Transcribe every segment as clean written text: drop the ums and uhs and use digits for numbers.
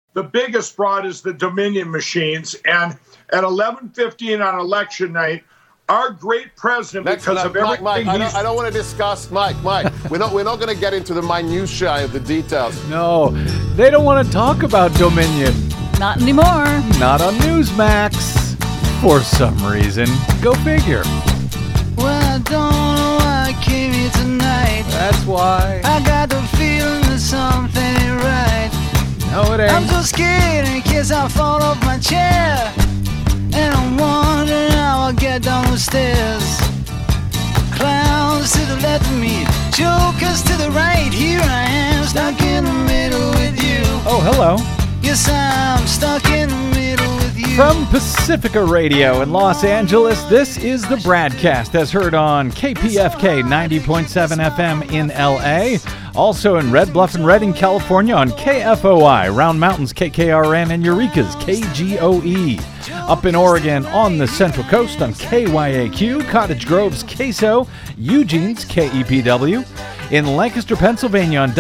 The biggest fraud is the Dominion machines. And at 11:15 on election night, our great president, because of everything Mike, I don't want to discuss, Mike, we're not going to get into the minutiae of the details. No, they don't want to talk about Dominion. Not anymore. Not on Newsmax. For some reason. Go figure. Well, I don't know why I came here tonight. That's why. I got the feeling that something ain't right. No, it ain't. I'm so scared in case I fall off my chair. And I'm wondering how I'll get down the stairs. Clowns to the left of me, jokers to the right. Here I am, stuck in the middle with you. Oh, hello. Yes, I'm stuck in the middle with you. From Pacifica Radio in Los Angeles, this is the Bradcast, as heard on KPFK 90.7 FM in LA. Also in Red Bluff and Redding, California on KFOI, Round Mountains KKRN, and Eureka's KGOE. Up in Oregon on the Central Coast on KYAQ, Cottage Grove's KSO, Eugene's KEPW. In Lancaster, Pennsylvania on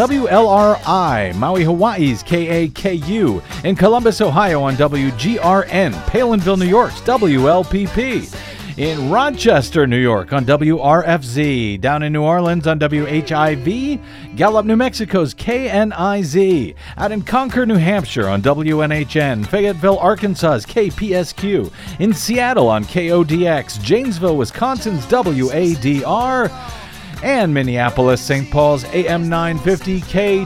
WLRI, Maui, Hawaii's KAKU. In Columbus, Ohio on WGRN, Palinville, New York's WLPP. In Rochester, New York on WRFZ. Down in New Orleans on WHIV. Gallup, New Mexico's KNIZ. Out in Concord, New Hampshire on WNHN. Fayetteville, Arkansas's KPSQ. In Seattle on KODX. Janesville, Wisconsin's WADR. And Minneapolis, St. Paul's AM 950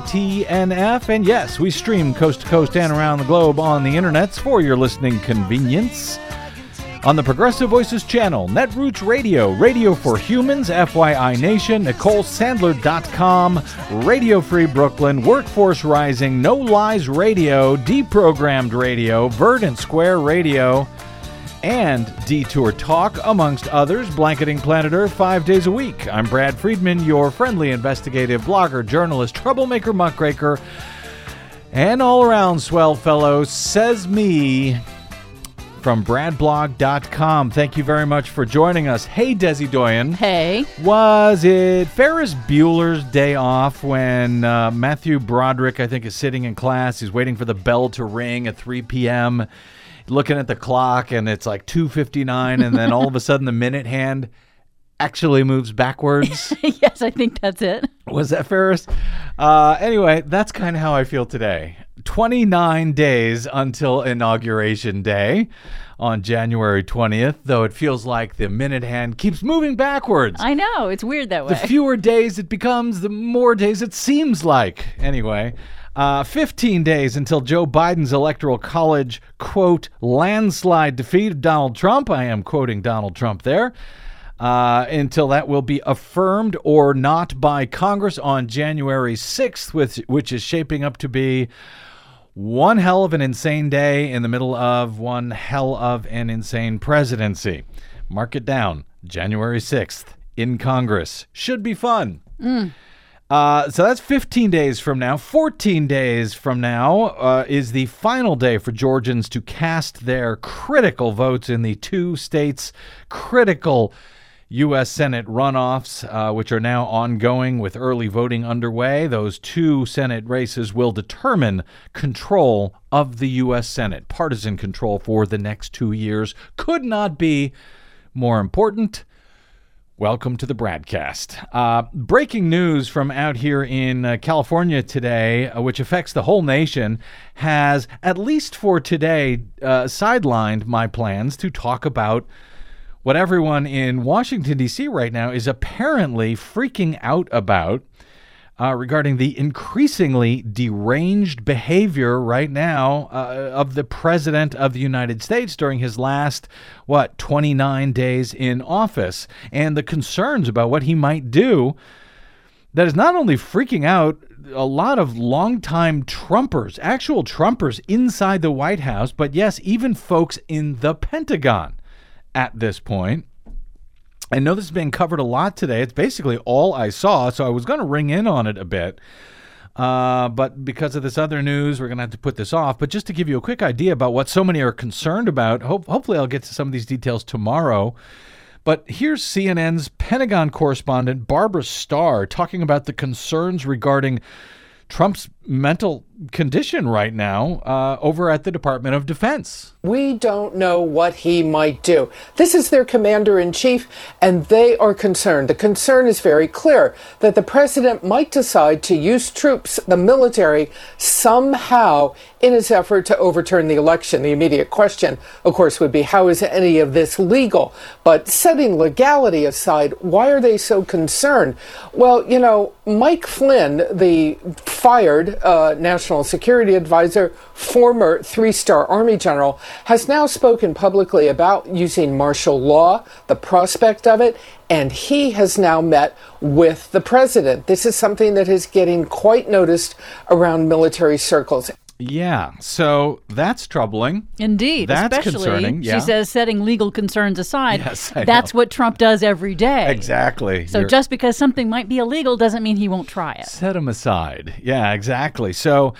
KTNF. And yes, we stream coast to coast and around the globe on the internets for your listening convenience. On the Progressive Voices channel, Netroots Radio, Radio for Humans, FYI Nation, NicoleSandler.com, Radio Free Brooklyn, Workforce Rising, No Lies Radio, Deprogrammed Radio, Verdant Square Radio, and Detour Talk, amongst others, blanketing planet Earth 5 days a week. I'm Brad Friedman, your friendly investigative blogger, journalist, troublemaker, muckraker, and all-around swell fellow, says me, from bradblog.com. Thank you very much for joining us. Hey, Desi Doyen. Hey. Was it Ferris Bueller's Day Off when Matthew Broderick, I think, is sitting in class. He's waiting for the bell to ring at 3 p.m., looking at the clock, and it's like 2:59, and then all of a sudden the minute hand actually moves backwards. Yes, I think that's it. Was that Ferris? Anyway, that's kind of how I feel today. 29 days until Inauguration Day on January 20th, though it feels like the minute hand keeps moving backwards. I know. It's weird that way. The fewer days it becomes, the more days it seems like. Anyway, 15 days until Joe Biden's Electoral College, quote, landslide defeat of Donald Trump. I am quoting Donald Trump there. Until that will be affirmed or not by Congress on January 6th, which is shaping up to be one hell of an insane day in the middle of one hell of an insane presidency. Mark it down. January 6th in Congress. Should be fun. So that's 15 days from now. 14 days from now is the final day for Georgians to cast their critical votes in the two states' critical U.S. Senate runoffs, which are now ongoing with early voting underway. Those two Senate races will determine control of the U.S. Senate. Partisan control for the next 2 years could not be more important. Welcome to the Bradcast. Breaking news from out here in California today, which affects the whole nation, has, at least for today, sidelined my plans to talk about what everyone in Washington, D.C. right now is apparently freaking out about regarding the increasingly deranged behavior right now of the President of the United States during his last, 29 days in office, and the concerns about what he might do that is not only freaking out a lot of longtime Trumpers, actual Trumpers inside the White House, but yes, even folks in the Pentagon. At this point, I know this has been covered a lot today. It's basically all I saw, so I was going to ring in on it a bit. But because of this other news, we're going to have to put this off. But just to give you a quick idea about what so many are concerned about, hopefully I'll get to some of these details tomorrow. But here's CNN's Pentagon correspondent Barbara Starr talking about the concerns regarding Trump's mental condition right now over at the Department of Defense. We don't know what he might do. This is their commander-in-chief, and they are concerned. The concern is very clear, that the president might decide to use troops, the military, somehow in his effort to overturn the election. The immediate question, of course, would be, how is any of this legal? But setting legality aside, why are they so concerned? Well, you know, Mike Flynn, the fired National Security Advisor, former three-star Army general, has now spoken publicly about using martial law, the prospect of it, and he has now met with the president. This is something that is getting quite noticed around military circles. Yeah, so that's troubling. Indeed. That's especially, concerning. Yeah. she says, setting legal concerns aside, Yes, I that's know. what Trump does every day. Exactly. So just because something might be illegal doesn't mean he won't try it. Set them aside. Yeah, exactly. So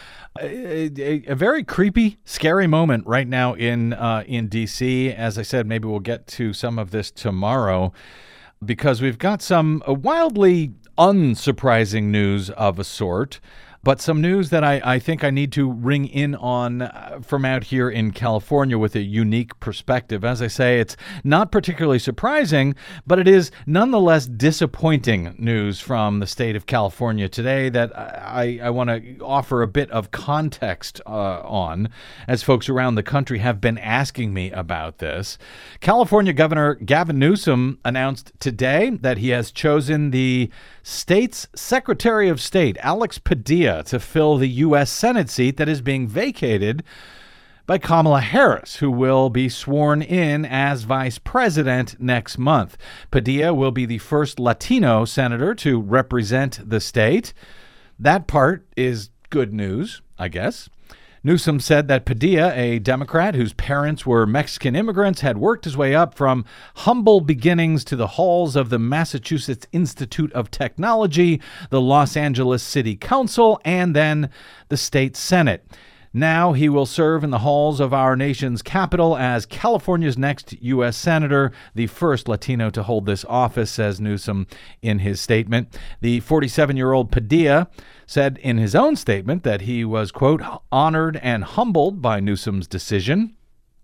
a very creepy, scary moment right now in D.C. As I said, maybe we'll get to some of this tomorrow because we've got some wildly unsurprising news of a sort. But some news that I think I need to ring in on from out here in California with a unique perspective. As I say, it's not particularly surprising, but it is nonetheless disappointing news from the state of California today that I want to offer a bit of context on, as folks around the country have been asking me about this. California Governor Gavin Newsom announced today that he has chosen the state's Secretary of State, Alex Padilla, to fill the U.S. Senate seat that is being vacated by Kamala Harris, who will be sworn in as vice president next month. Padilla will be the first Latino senator to represent the state. That part is good news, I guess. Newsom said that Padilla, a Democrat whose parents were Mexican immigrants, had worked his way up from humble beginnings to the halls of the Massachusetts Institute of Technology, the Los Angeles City Council, and then the state Senate. Now he will serve in the halls of our nation's capital as California's next U.S. Senator, the first Latino to hold this office, says Newsom in his statement. The 47-year-old Padilla said in his own statement that he was, quote, honored and humbled by Newsom's decision.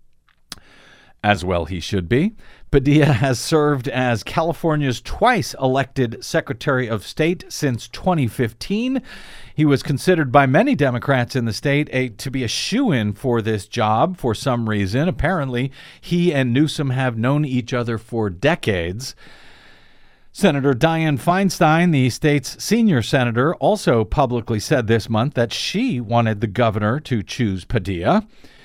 As well he should be. Padilla has served as California's twice elected Secretary of State since 2015. He was considered by many Democrats in the state to be a shoo-in for this job for some reason. Apparently, he and Newsom have known each other for decades. Senator Dianne Feinstein, the state's senior senator, also publicly said this month that she wanted the governor to choose Padilla.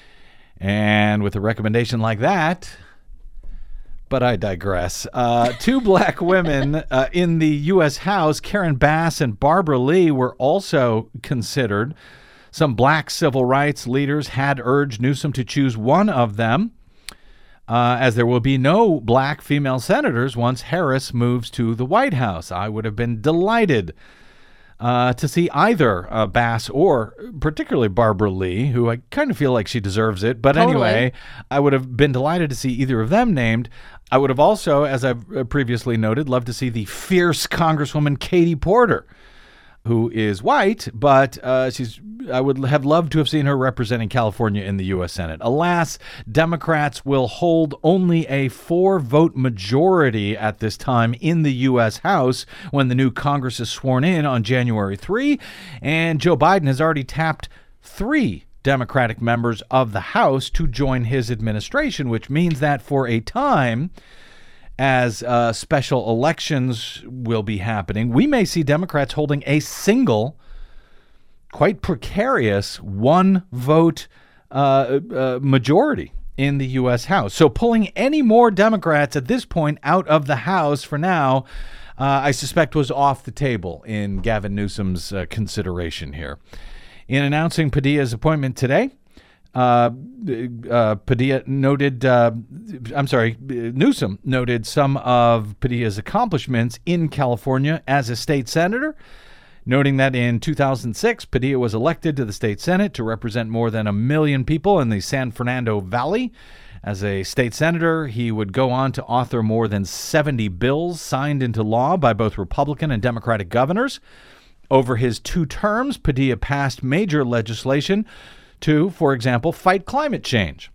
And with a recommendation like that, but I digress. Two black women in the U.S. House, Karen Bass and Barbara Lee, were also considered. Some black civil rights leaders had urged Newsom to choose one of them, as there will be no black female senators once Harris moves to the White House. I would have been delighted to see either Bass or particularly Barbara Lee, who I kind of feel like she deserves it. But Totally. anyway, I would have been delighted to see either of them named. I would have also, as I've previously noted, loved to see the fierce Congresswoman Katie Porter, who is white, but I would have loved to have seen her representing California in the U.S. Senate. Alas, Democrats will hold only a 4-vote majority at this time in the U.S. House when the new Congress is sworn in on January 3, and Joe Biden has already tapped 3 Democratic members of the House to join his administration, which means that for a time, as special elections will be happening, we may see Democrats holding a single, quite precarious 1-vote majority in the U.S. House. So pulling any more Democrats at this point out of the House for now, I suspect was off the table in Gavin Newsom's consideration here. In announcing Padilla's appointment today, Newsom noted some of Padilla's accomplishments in California as a state senator, noting that in 2006, Padilla was elected to the state Senate to represent more than 1 million people in the San Fernando Valley. As a state senator, he would go on to author more than 70 bills signed into law by both Republican and Democratic governors. Over his 2 terms, Padilla passed major legislation to, for example, fight climate change.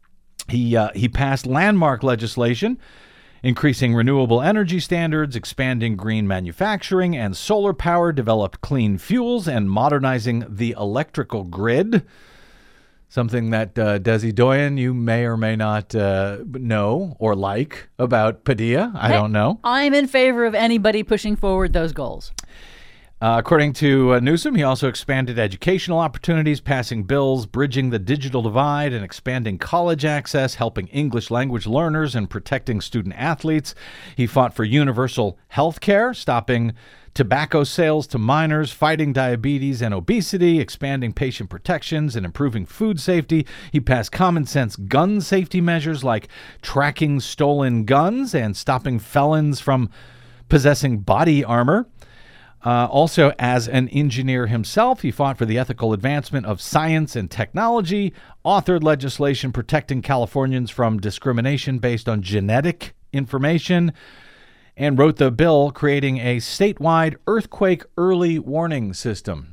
He passed landmark legislation increasing renewable energy standards, expanding green manufacturing and solar power, developed clean fuels, and modernizing the electrical grid. Something that, Desi Doyen, you may or may not know or like about Padilla. I don't know. I'm in favor of anybody pushing forward those goals. According to Newsom, he also expanded educational opportunities, passing bills bridging the digital divide and expanding college access, helping English language learners and protecting student athletes. He fought for universal health care, stopping tobacco sales to minors, fighting diabetes and obesity, expanding patient protections, and improving food safety. He passed common sense gun safety measures like tracking stolen guns and stopping felons from possessing body armor. Also, as an engineer himself, he fought for the ethical advancement of science and technology, authored legislation protecting Californians from discrimination based on genetic information, and wrote the bill creating a statewide earthquake early warning system,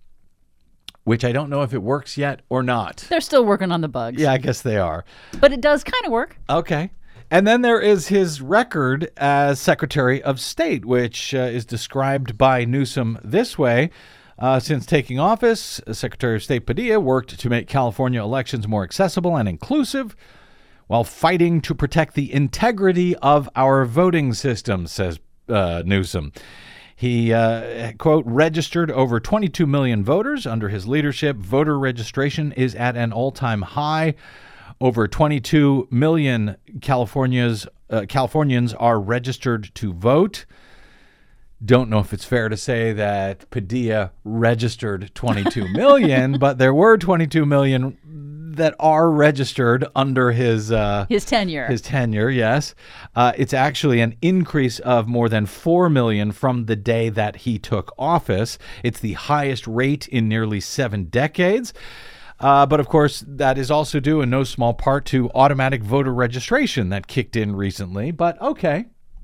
which I don't know if it works yet or not. They're still working on the bugs. Yeah, I guess they are. But it does kind of work. Okay. And then there is his record as Secretary of State, which is described by Newsom this way. Since taking office, Secretary of State Padilla worked to make California elections more accessible and inclusive while fighting to protect the integrity of our voting system, says Newsom. He, quote, registered over 22 million voters under his leadership. Voter registration is at an all-time high. Over 22 million Californians are registered to vote. Don't know if it's fair to say that Padilla registered 22 million, but there were 22 million that are registered under his tenure. His tenure, yes. It's actually an increase of more than 4 million from the day that he took office. It's the highest rate in nearly 7 decades. But, of course, that is also due in no small part to automatic voter registration that kicked in recently. But, okay.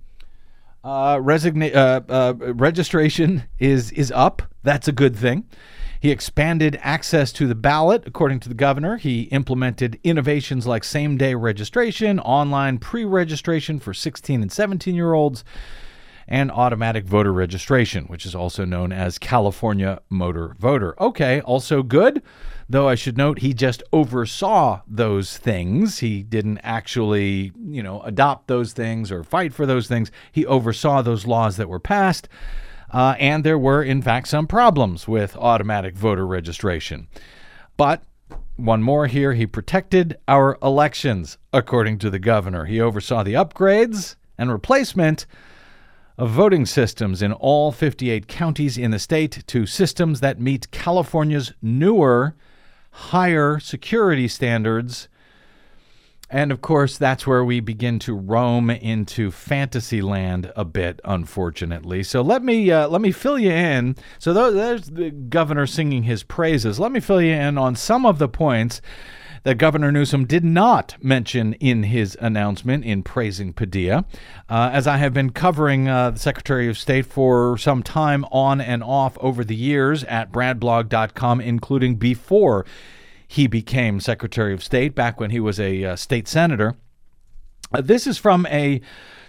Registration is up. That's a good thing. He expanded access to the ballot, according to the governor. He implemented innovations like same-day registration, online pre-registration for 16 and 17-year-olds, and automatic voter registration, which is also known as California Motor Voter. Okay, also good. Though I should note he just oversaw those things. He didn't actually, adopt those things or fight for those things. He oversaw those laws that were passed. And there were, in fact, some problems with automatic voter registration. But one more here, he protected our elections, according to the governor. He oversaw the upgrades and replacement of voting systems in all 58 counties in the state to systems that meet California's newer, higher security standards. And, of course, that's where we begin to roam into fantasy land a bit, unfortunately. So let me fill you in. So there's the governor singing his praises. Let me fill you in on some of the points that Governor Newsom did not mention in his announcement in praising Padilla. As I have been covering the Secretary of State for some time on and off over the years at bradblog.com, including before he became Secretary of State, back when he was a state senator. This is from a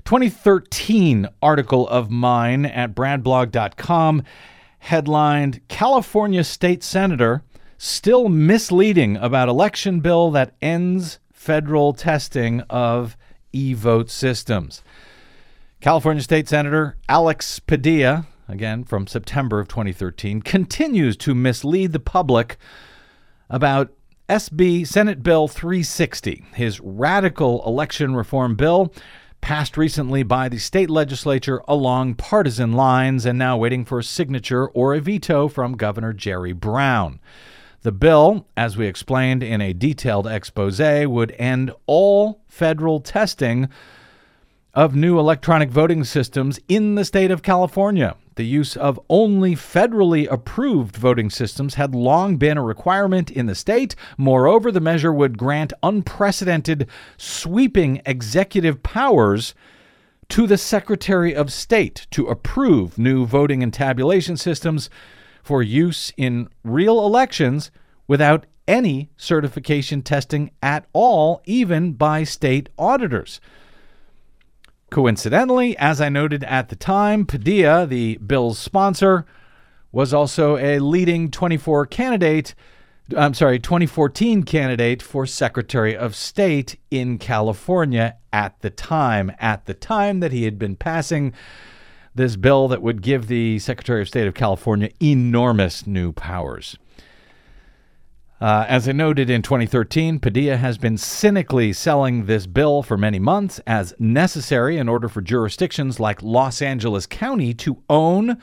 2013 article of mine at bradblog.com, headlined, California State Senator Still Misleading About Election Bill That Ends Federal Testing of E-Vote Systems. California State Senator Alex Padilla, again from September of 2013, continues to mislead the public about Senate Bill 360, his radical election reform bill, passed recently by the state legislature along partisan lines and now waiting for a signature or a veto from Governor Jerry Brown. The bill, as we explained in a detailed expose, would end all federal testing of new electronic voting systems in the state of California. The use of only federally approved voting systems had long been a requirement in the state. Moreover, the measure would grant unprecedented, sweeping executive powers to the Secretary of State to approve new voting and tabulation systems for use in real elections without any certification testing at all, even by state auditors. Coincidentally, as I noted at the time, Padilla, the bill's sponsor, was also a leading 2014 candidate for Secretary of State in California at the time that he had been passing this bill that would give the Secretary of State of California enormous new powers. As I noted in 2013, Padilla has been cynically selling this bill for many months as necessary in order for jurisdictions like Los Angeles County to own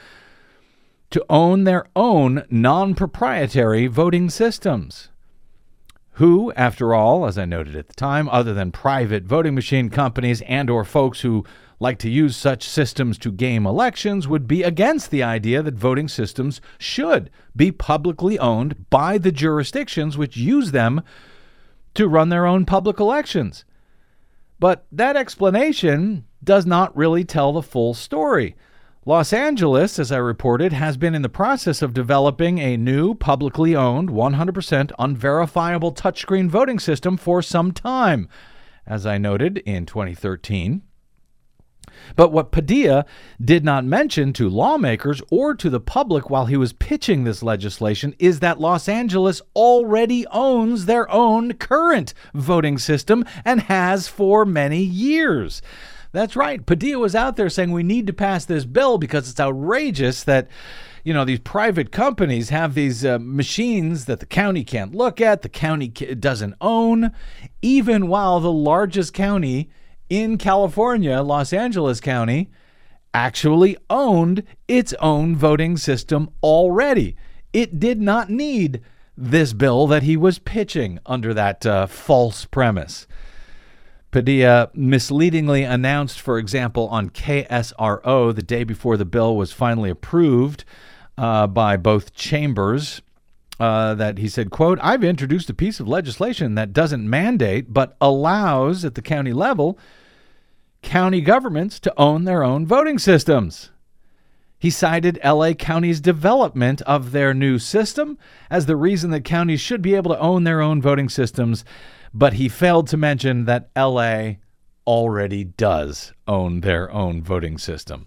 their own non-proprietary voting systems. Who, after all, as I noted at the time, other than private voting machine companies and or folks who like to use such systems to game elections, would be against the idea that voting systems should be publicly owned by the jurisdictions which use them to run their own public elections. But that explanation does not really tell the full story. Los Angeles, as I reported, has been in the process of developing a new publicly owned 100% unverifiable touchscreen voting system for some time, as I noted in 2013. But what Padilla did not mention to lawmakers or to the public while he was pitching this legislation is that Los Angeles already owns their own current voting system and has for many years. That's right. Padilla was out there saying we need to pass this bill because it's outrageous that, these private companies have these machines that the county can't look at, the county doesn't own, even while the largest county in California, Los Angeles County, actually owned its own voting system already. It did not need this bill that he was pitching under that false premise. Padilla misleadingly announced, for example, on KSRO the day before the bill was finally approved by both chambers, that he said, quote, "I've introduced a piece of legislation that doesn't mandate but allows at the county level county governments to own their own voting systems." He cited LA County's development of their new system as the reason that counties should be able to own their own voting systems, but he failed to mention that LA already does own their own voting system.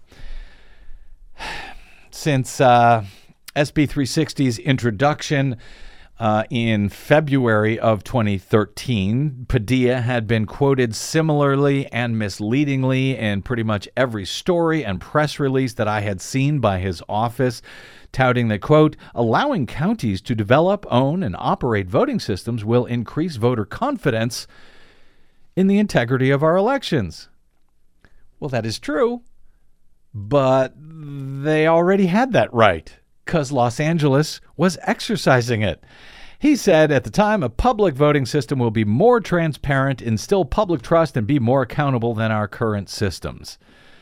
Since SB 360's introduction in February of 2013, Padilla had been quoted similarly and misleadingly in pretty much every story and press release that I had seen by his office, touting that, quote, "allowing counties to develop, own, and operate voting systems will increase voter confidence in the integrity of our elections." Well, that is true, but they already had that right, because Los Angeles was exercising it. He said at the time, "a public voting system will be more transparent, instill public trust, and be more accountable than our current systems."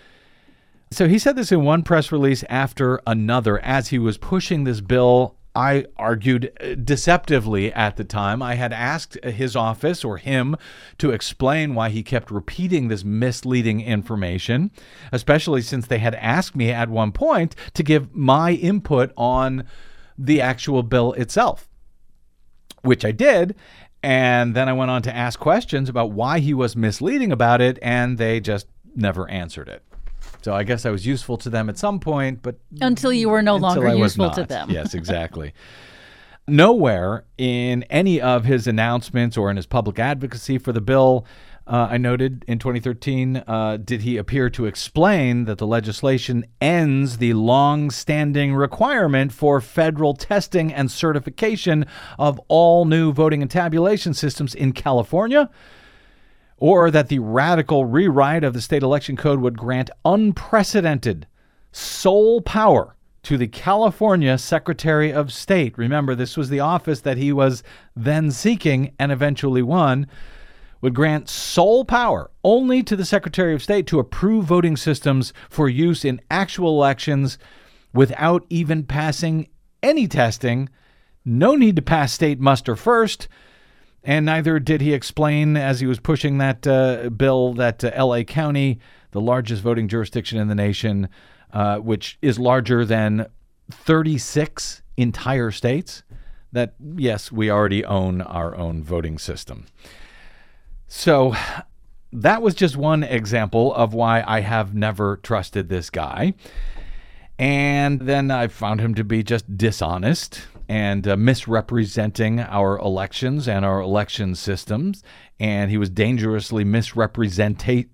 So he said this in one press release after another as he was pushing this bill. I argued deceptively at the time. I had asked his office or him to explain why he kept repeating this misleading information, especially since they had asked me at one point to give my input on the actual bill itself, which I did. And then I went on to ask questions about why he was misleading about it, and they just never answered it. So I guess I was useful to them at some point, but until you were no longer useful to them. Yes, exactly. Nowhere in any of his announcements or in his public advocacy for the bill, I noted in 2013, did he appear to explain that the legislation ends the long-standing requirement for federal testing and certification of all new voting and tabulation systems in California, or that the radical rewrite of the state election code would grant unprecedented sole power to the California Secretary of State. Remember, this was the office that he was then seeking and eventually won, would grant sole power only to the Secretary of State to approve voting systems for use in actual elections without even passing any testing. No need to pass state muster first. And neither did he explain, as he was pushing that bill, that LA County, the largest voting jurisdiction in the nation, which is larger than 36 entire states, that, yes, we already own our own voting system. So that was just one example of why I have never trusted this guy. And then I found him to be just dishonest and misrepresenting our elections and our election systems. And he was dangerously misrepresenting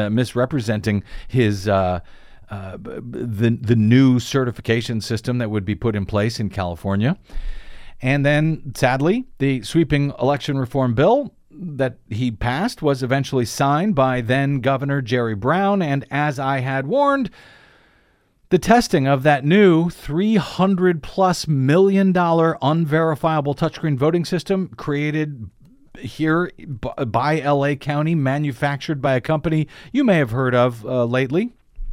his the new certification system that would be put in place in California. And then, sadly, the sweeping election reform bill that he passed was eventually signed by then Governor Jerry Brown. And as I had warned, the testing of that new $300+ million unverifiable touchscreen voting system created here by LA County, manufactured by a company you may have heard of lately,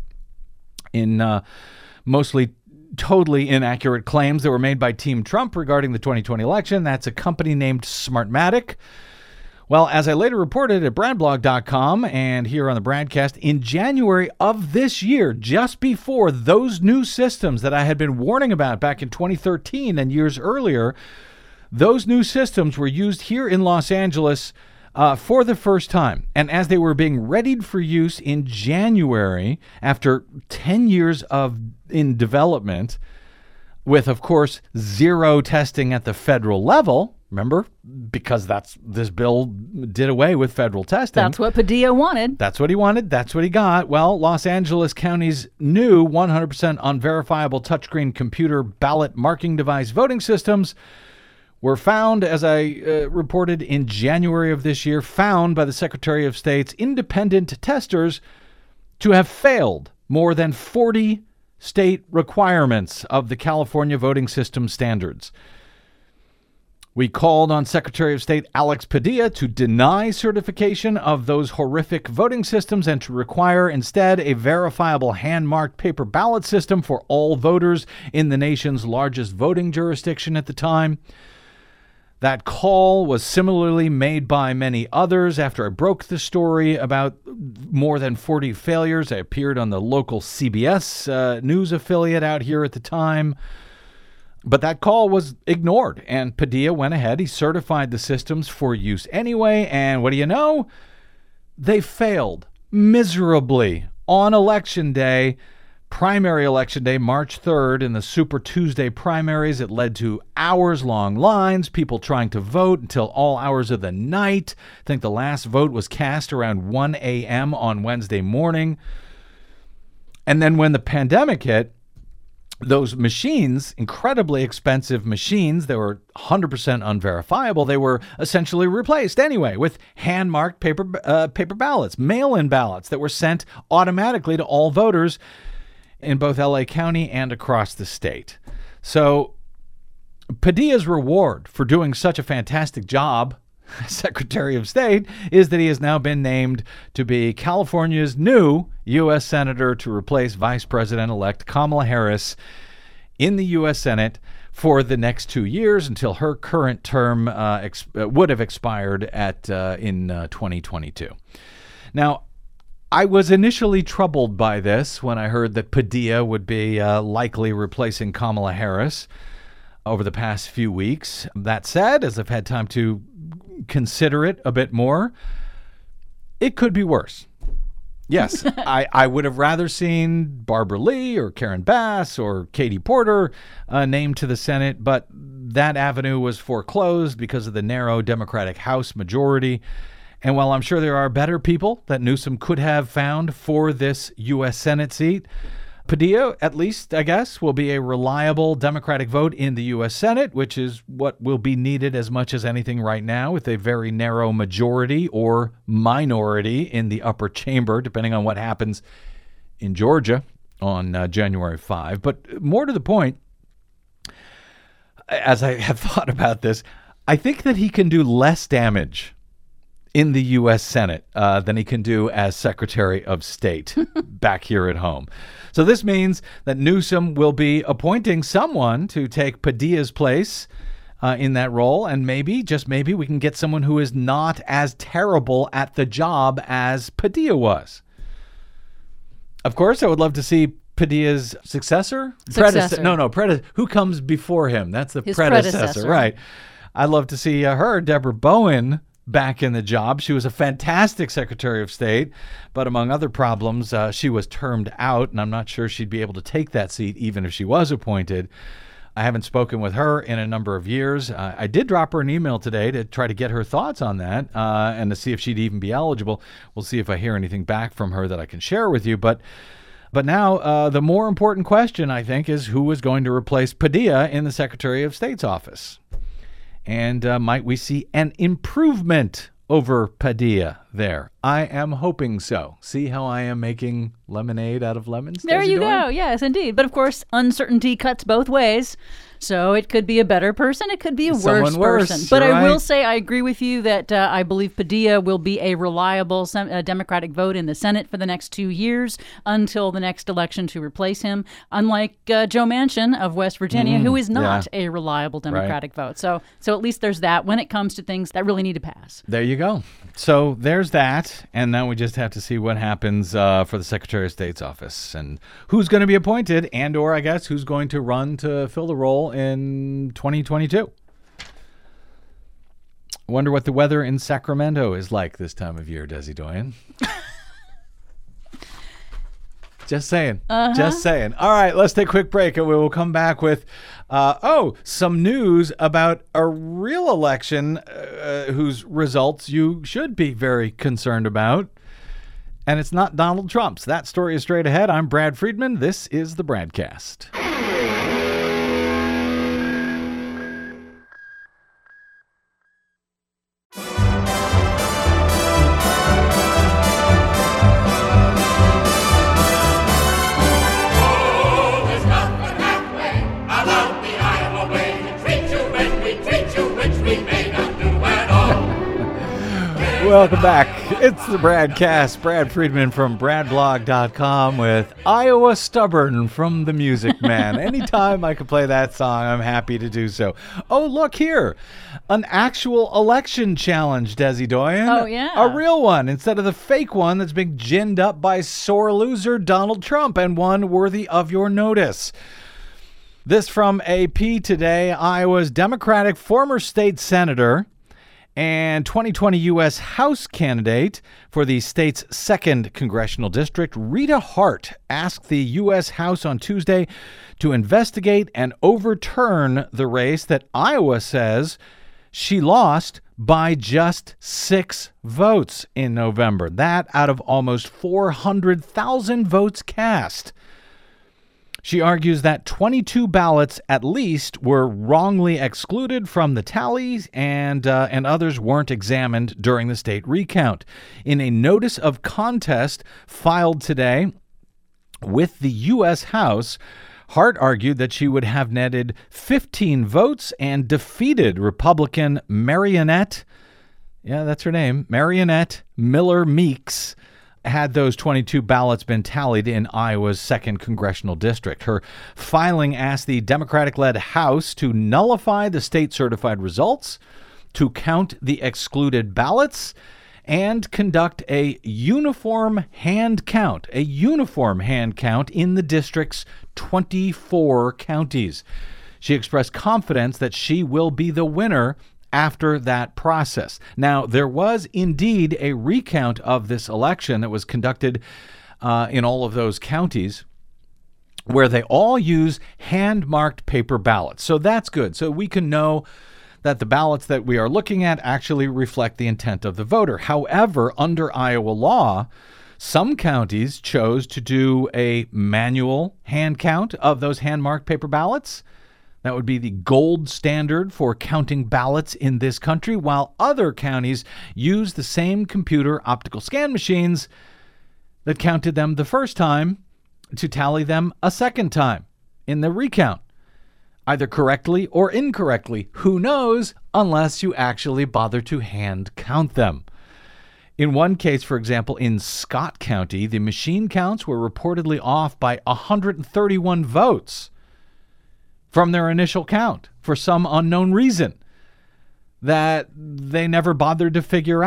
in mostly totally inaccurate claims that were made by Team Trump regarding the 2020 election. That's a company named Smartmatic. Well, as I later reported at Bradblog.com and here on the Bradcast, in January of this year, just before those new systems that I had been warning about back in 2013 and years earlier, those new systems were used here in Los Angeles for the first time. And as they were being readied for use in January, after 10 years in development, with, of course, zero testing at the federal level, remember, because this bill did away with federal testing. That's what Padilla wanted. That's what he wanted. That's what he got. Well, Los Angeles County's new 100% unverifiable touchscreen computer ballot marking device voting systems were found, as I reported in January of this year, found by the Secretary of State's independent testers to have failed more than 40 state requirements of the California voting system standards. We called on Secretary of State Alex Padilla to deny certification of those horrific voting systems and to require instead a verifiable hand-marked paper ballot system for all voters in the nation's largest voting jurisdiction at the time. That call was similarly made by many others. After I broke the story about more than 40 failures, I appeared on the local CBS news affiliate out here at the time. But that call was ignored, and Padilla went ahead. He certified the systems for use anyway, and what do you know? They failed miserably on Election Day, primary Election Day, March 3rd, in the Super Tuesday primaries. It led to hours-long lines, people trying to vote until all hours of the night. I think the last vote was cast around 1 a.m. on Wednesday morning. And then when the pandemic hit, those machines, incredibly expensive machines that were 100% unverifiable, they were essentially replaced anyway with hand-marked paper ballots, mail-in ballots that were sent automatically to all voters in both LA County and across the state. So Padilla's reward for doing such a fantastic job, Secretary of State, is that he has now been named to be California's new U.S. Senator to replace Vice President-elect Kamala Harris in the U.S. Senate for the next 2 years until her current term would have expired in 2022. Now, I was initially troubled by this when I heard that Padilla would be likely replacing Kamala Harris over the past few weeks. That said, as I've had time to consider it a bit more, it could be worse. Yes, I would have rather seen Barbara Lee or Karen Bass or Katie Porter named to the Senate, but that avenue was foreclosed because of the narrow Democratic House majority. And while I'm sure there are better people that Newsom could have found for this U.S. Senate seat, Padilla, at least, I guess, will be a reliable Democratic vote in the U.S. Senate, which is what will be needed as much as anything right now, with a very narrow majority or minority in the upper chamber, depending on what happens in Georgia on January 5. But more to the point, as I have thought about this, I think that he can do less damage in the U.S. Senate than he can do as Secretary of State back here at home. So this means that Newsom will be appointing someone to take Padilla's place in that role, and maybe, just maybe, we can get someone who is not as terrible at the job as Padilla was. Of course, I would love to see Padilla's successor? Who comes before him? That's his predecessor. Right. I'd love to see her, Deborah Bowen, back in the job. She was a fantastic Secretary of State, but among other problems, she was termed out, and I'm not sure she'd be able to take that seat even if she was appointed. I haven't spoken with her in a number of years. I did drop her an email today to try to get her thoughts on that and to see if she'd even be eligible. We'll see if I hear anything back from her that I can share with you. But now the more important question, I think, is who is going to replace Padilla in the Secretary of State's office? And might we see an improvement over Padilla there? I am hoping so. See how I am making lemonade out of lemons? There you go. Yes, indeed. But of course, uncertainty cuts both ways. So it could be a better person. It could be a worse person. But I will say I agree with you that I believe Padilla will be a reliable Democratic vote in the Senate for the next 2 years until the next election to replace him, unlike Joe Manchin of West Virginia, who is not a reliable Democratic vote. So at least there's that when it comes to things that really need to pass. There you go. So there's that. And now we just have to see what happens for the Secretary of State's office and who's going to be appointed and or I guess who's going to run to fill the role in 2022. Wonder what the weather in Sacramento is like this time of year, Desi Doyen. Just saying. Just saying. All right, let's take a quick break and we will come back with some news about a real election whose results you should be very concerned about. And it's not Donald Trump's. That story is straight ahead. I'm Brad Friedman. This is the Bradcast. Welcome back. It's the Bradcast. Brad Friedman from BradBlog.com with Iowa Stubborn from the Music Man. Anytime I can play that song, I'm happy to do so. Oh, look here. An actual election challenge, Desi Doyen. Oh, yeah. A real one instead of the fake one that's being ginned up by sore loser Donald Trump, and one worthy of your notice. This from AP today. Iowa's Democratic former state senator and 2020 U.S. House candidate for the state's 2nd congressional district, Rita Hart, asked the U.S. House on Tuesday to investigate and overturn the race that Iowa says she lost by just 6 votes in November. That out of almost 400,000 votes cast. She argues that 22 ballots at least were wrongly excluded from the tallies and others weren't examined during the state recount. In a notice of contest filed today with the U.S. House, Hart argued that she would have netted 15 votes and defeated Republican Marionette, that's her name, Marionette Miller Meeks, had those 22 ballots been tallied in Iowa's 2nd congressional district. Her filing asked the Democratic-led House to nullify the state-certified results, to count the excluded ballots, and conduct a uniform hand count in the district's 24 counties. She expressed confidence that she will be the winner after that process. Now, there was indeed a recount of this election that was conducted in all of those counties where they all use hand-marked paper ballots. So that's good. So we can know that the ballots that we are looking at actually reflect the intent of the voter. However, under Iowa law, some counties chose to do a manual hand count of those hand-marked paper ballots. That would be the gold standard for counting ballots in this country, while other counties use the same computer optical scan machines that counted them the first time to tally them a second time in the recount, either correctly or incorrectly. Who knows, unless you actually bother to hand count them. In one case, for example, in Scott County, the machine counts were reportedly off by 131 votes from their initial count for some unknown reason that they never bothered to figure out.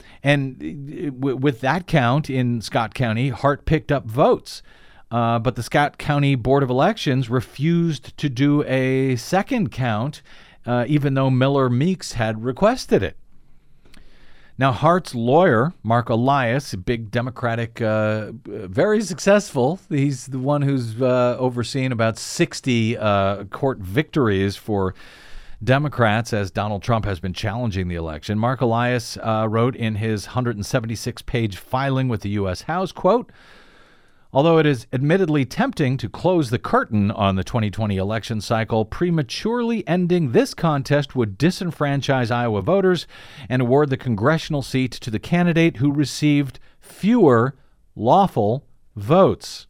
And with that count in Scott County, Hart picked up votes. But the Scott County Board of Elections refused to do a second count, even though Miller Meeks had requested it. Now, Hart's lawyer, Mark Elias, a big Democratic, very successful. He's the one who's overseen about 60 court victories for Democrats as Donald Trump has been challenging the election. Mark Elias wrote in his 176-page filing with the U.S. House, quote, "Although it is admittedly tempting to close the curtain on the 2020 election cycle, prematurely ending this contest would disenfranchise Iowa voters and award the congressional seat to the candidate who received fewer lawful votes."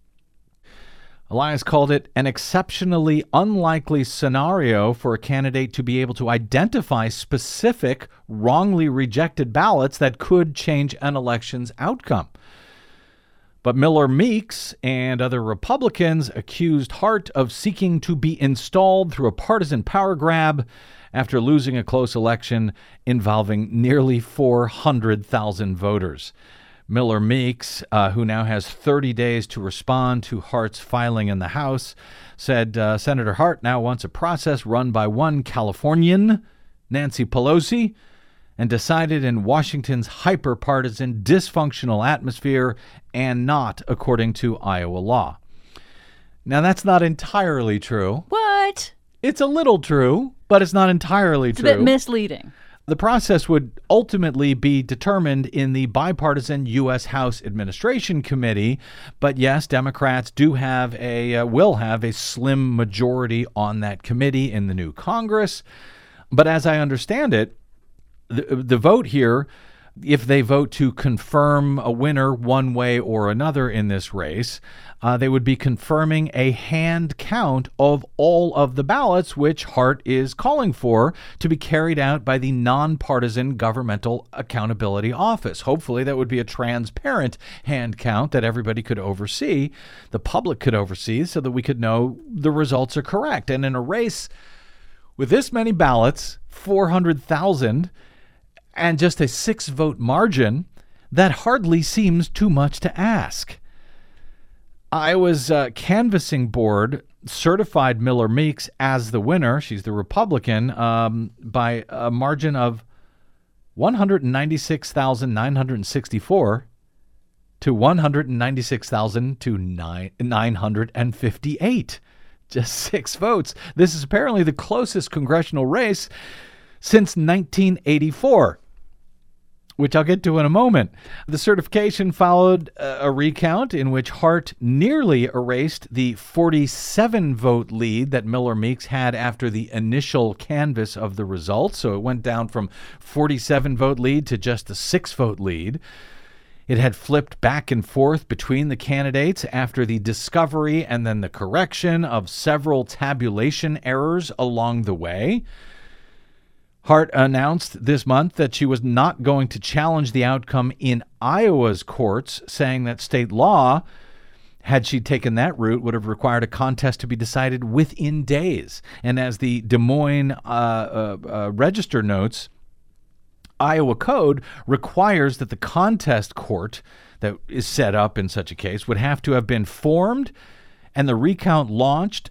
Elias called it an exceptionally unlikely scenario for a candidate to be able to identify specific wrongly rejected ballots that could change an election's outcome. But Miller Meeks and other Republicans accused Hart of seeking to be installed through a partisan power grab after losing a close election involving nearly 400,000 voters. Miller Meeks, who now has 30 days to respond to Hart's filing in the House, said Senator Hart now wants a process run by one Californian, Nancy Pelosi, and decided in Washington's hyper-partisan, dysfunctional atmosphere and not according to Iowa law. Now, that's not entirely true. What? It's a little true, but it's not entirely true. It's a bit misleading. The process would ultimately be determined in the bipartisan U.S. House Administration Committee, but yes, Democrats will have a slim majority on that committee in the new Congress. But as I understand it, the vote here, if they vote to confirm a winner one way or another in this race, they would be confirming a hand count of all of the ballots, which Hart is calling for to be carried out by the Nonpartisan Governmental Accountability Office. Hopefully that would be a transparent hand count that everybody could oversee, the public could oversee, so that we could know the results are correct. And in a race with this many ballots, 400,000, and just a 6-vote margin, that hardly seems too much to ask. Iowa's canvassing board certified Miller Meeks as the winner. She's the Republican by a margin of 196,964 to 196,000 to 958. Just 6 votes. This is apparently the closest congressional race since 1984. Which I'll get to in a moment. The certification followed a recount in which Hart nearly erased the 47-vote lead that Miller Meeks had after the initial canvass of the results. So it went down from 47-vote lead to just a 6-vote lead. It had flipped back and forth between the candidates after the discovery and then the correction of several tabulation errors along the way. Hart announced this month that she was not going to challenge the outcome in Iowa's courts, saying that state law, had she taken that route, would have required a contest to be decided within days. And as the Des Moines Register notes, Iowa code requires that the contest court that is set up in such a case would have to have been formed and the recount launched,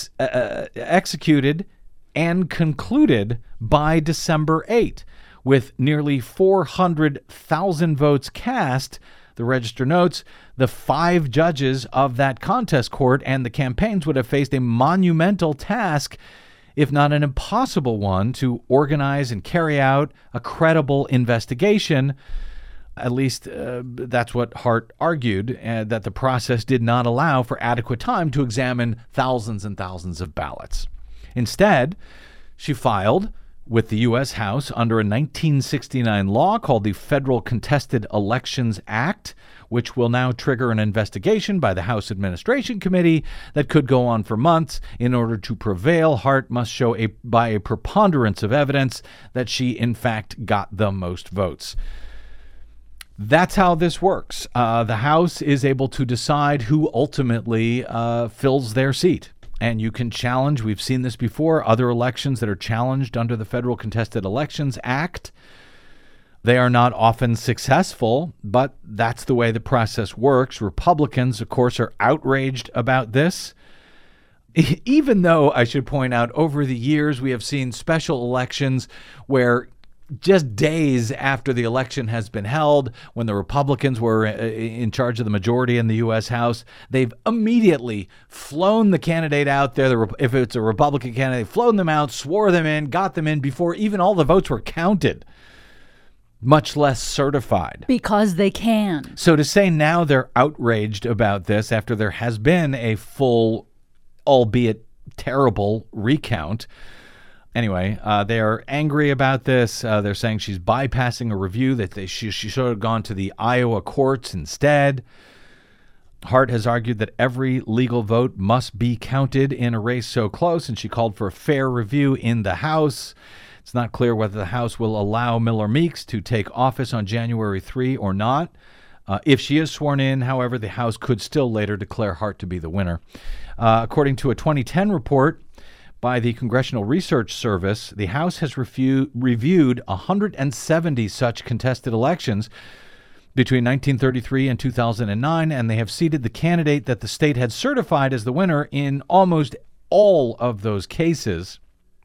executed, and concluded by December 8. With nearly 400,000 votes cast, the Register notes, the 5 judges of that contest court and the campaigns would have faced a monumental task, if not an impossible one, to organize and carry out a credible investigation. At least that's what Hart argued, that the process did not allow for adequate time to examine thousands and thousands of ballots. Instead, she filed with the U.S. House under a 1969 law called the Federal Contested Elections Act, which will now trigger an investigation by the House Administration Committee that could go on for months. In order to prevail, Hart must show by a preponderance of evidence that she, in fact, got the most votes. That's how this works. The House is able to decide who ultimately fills their seat. And you can challenge, we've seen this before, other elections that are challenged under the Federal Contested Elections Act. They are not often successful, but that's the way the process works. Republicans, of course, are outraged about this. Even though, I should point out, over the years, we have seen special elections where just days after the election has been held, when the Republicans were in charge of the majority in the U.S. House, they've immediately flown the candidate out there. If it's a Republican candidate, flown them out, swore them in, got them in before even all the votes were counted, much less certified. Because they can. So to say now they're outraged about this after there has been a full, albeit terrible, recount. Anyway, they are angry about this. They're saying she's bypassing a review, that she should have gone to the Iowa courts instead. Hart has argued that every legal vote must be counted in a race so close, and she called for a fair review in the House. It's not clear whether the House will allow Miller Meeks to take office on January 3 or not. If she is sworn in, however, the House could still later declare Hart to be the winner. According to a 2010 report by the Congressional Research Service, the House has reviewed 170 such contested elections between 1933 and 2009, and they have seated the candidate that the state had certified as the winner in almost all of those cases.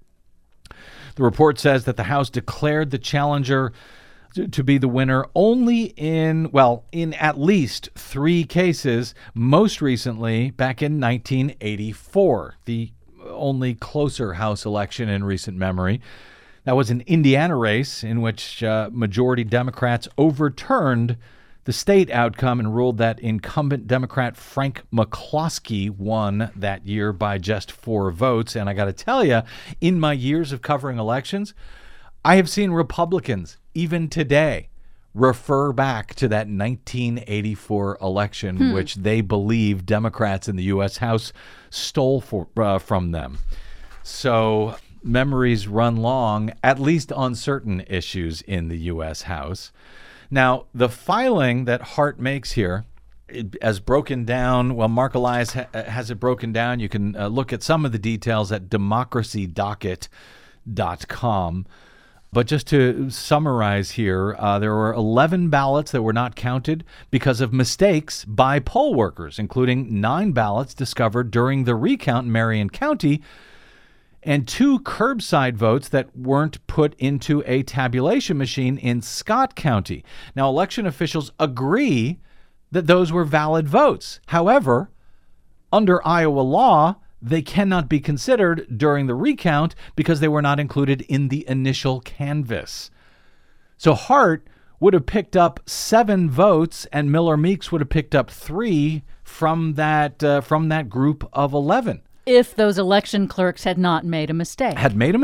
The report says that the House declared the challenger to be the winner only in at least 3 cases, most recently back in 1984, the only closer House election in recent memory. That was an Indiana race in which majority Democrats overturned the state outcome and ruled that incumbent Democrat Frank McCloskey won that year by just 4 votes. And I got to tell you, in my years of covering elections, I have seen Republicans, even today, refer back to that 1984 election, which they believe Democrats in the U.S. House stole from them. So memories run long, at least on certain issues in the U.S. House. Now, the filing that Hart makes here, as broken down, well, Mark Elias has it broken down. You can look at some of the details at democracydocket.com. But just to summarize here, there were 11 ballots that were not counted because of mistakes by poll workers, including 9 ballots discovered during the recount in Marion County and 2 curbside votes that weren't put into a tabulation machine in Scott County. Now, election officials agree that those were valid votes. However, under Iowa law, they cannot be considered during the recount because they were not included in the initial canvass. So Hart would have picked up 7 votes, and Miller Meeks would have picked up 3 from that group of 11. If those election clerks had not made a mistake.